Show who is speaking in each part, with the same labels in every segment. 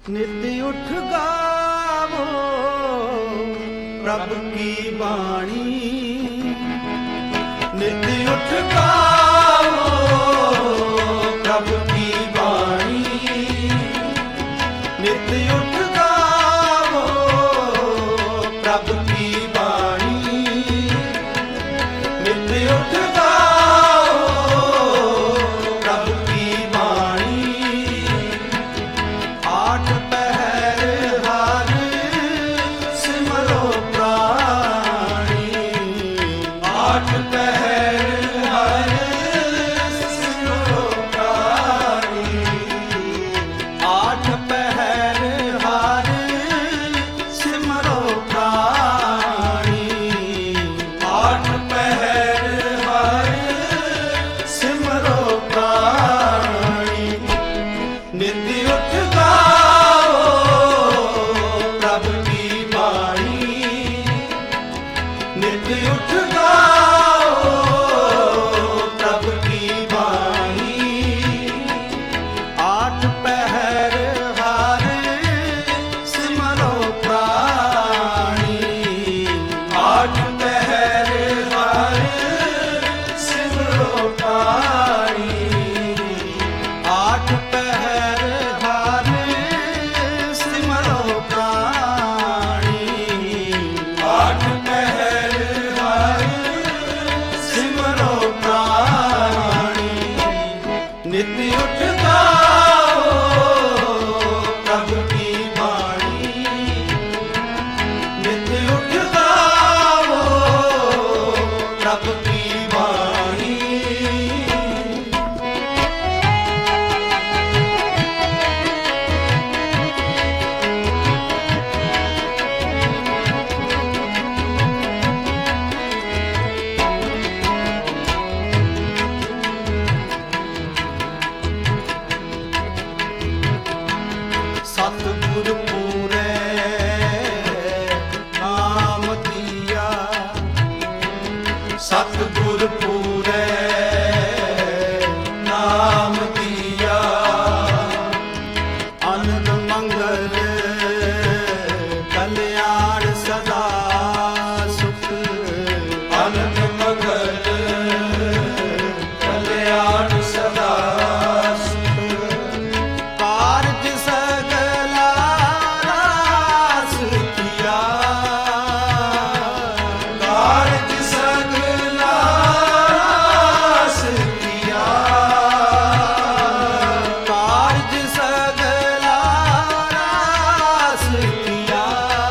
Speaker 1: नित उठ गावो प्रभु की वाणी, नित उठ गावो प्रभु की वाणी, नित उठ गावो प्रभु की वाणी, नित उठ गावो प्रभु की वाणी। आठ पहर हर सिमरो प्राणी, आठ पहर हर सिमरो प्राणी, आठ पहर हर सिमरो प्राणी, आठ पहर हर सिमरो प्राणी। नित उठ गावो प्रभु की वाणी, नित उठ गावो प्रभु की वाणी। आठ पहर हर सिमरो प्राणी, आठ पहर हर सिमरो प्राणी, आठ पहर हर सिमरो प्राणी, आठ पहर हर सिमरो प्राणी। नित उठ गावो प्रभु की वाणी, नित उठ गावो प्रभु की वाणी। सतगुर पूरे नाम दिया, सतगुर पूरे नाम दिया। आनंद मंगल कल्याण सदा सुख, आनंद मंगल कल्याण सदा सुख। कारज सगला रास किया, कारज सगला रास किया, कारज सगला रास किया,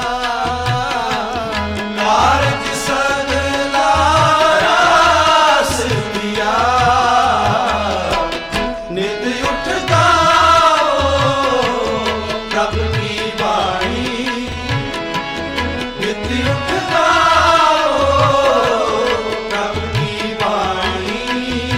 Speaker 1: कारज सगला रास किया। नित उठ गावो प्रभु की वाणी, नित उठ गावो प्रभु की वाणी।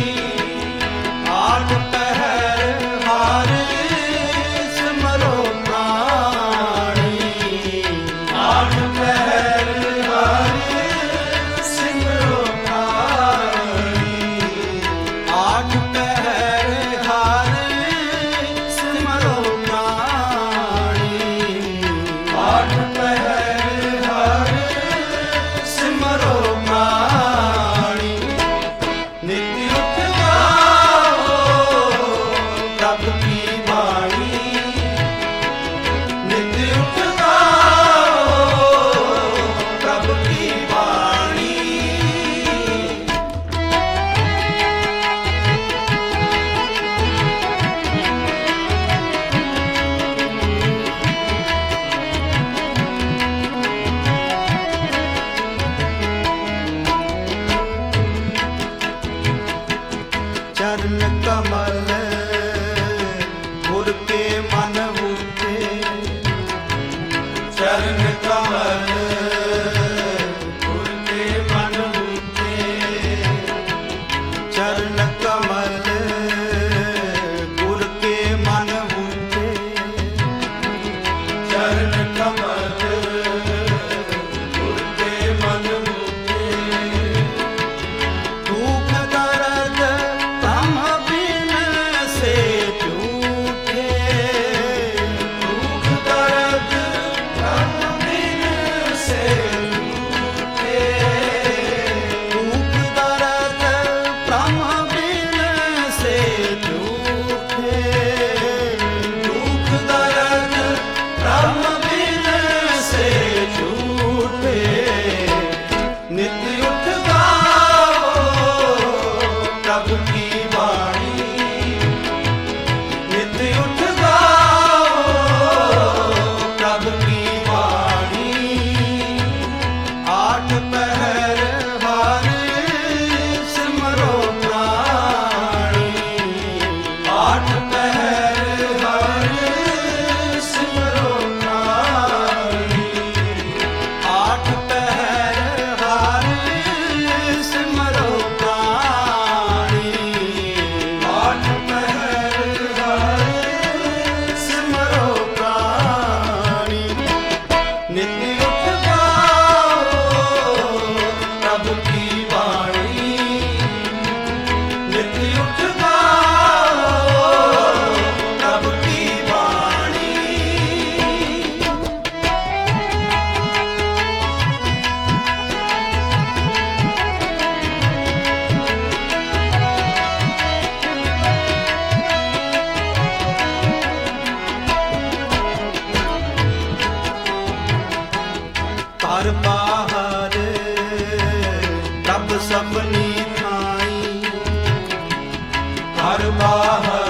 Speaker 1: आठ पहर हर सिमरो प्राणी, आठ पहर हर सिमरो प्राणी, आठ पहर हर सिमरो प्राणी, आठ पहर हर सिमरो प्राणी। नित उठ गावो प्रभु की वाणी, नित उठ गावो प्रभु की वाणी। चरण कमल गुर के मन उठे, चरण कमल गुर के मन उठे, चरण कमल गुर के मन उठे, चरण कमल गुर के मन उठे। दुख दर्द तम बिन से झूठे, ਹਰ ਬਾਹਰ